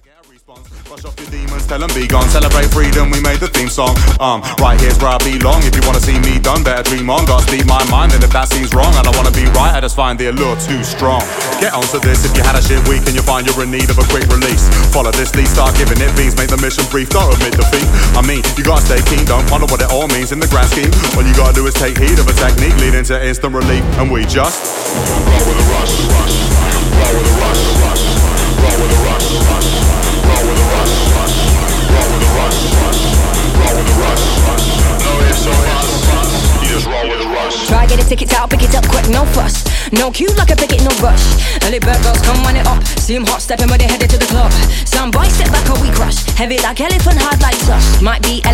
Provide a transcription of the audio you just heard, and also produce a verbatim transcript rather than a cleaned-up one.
Brush off your demons, tell them be gone. Celebrate freedom, we made the theme song. Um, right here's where I belong. If you wanna see me done, better dream on. Gotta speak my mind, and if that seems wrong, I don't wanna be right, I just find the allure too strong. Get onto this, if you had a shit week and you find you're in need of a quick release. Follow this lead, start giving it beats, make the mission brief, don't admit defeat. I mean, you gotta stay keen, don't ponder what it all means in the grand scheme. All you gotta do is take heed of a technique leading to instant relief, and we just roll with a rush, rush, roll with a rush, rush, roll with a rush, rush, roll with a rush, rush, roll with a rush, rush, roll with a rush, rush. No ifs or buts, you just roll with a rush. Try get a ticket out, pick it up quick, no fuss. No queue like a picket, no rush. Early bird girls come run it up. See them hot stepping when they headed to the club. Some boys step back or we crush. Heavy like elephant, hard like slush. Might be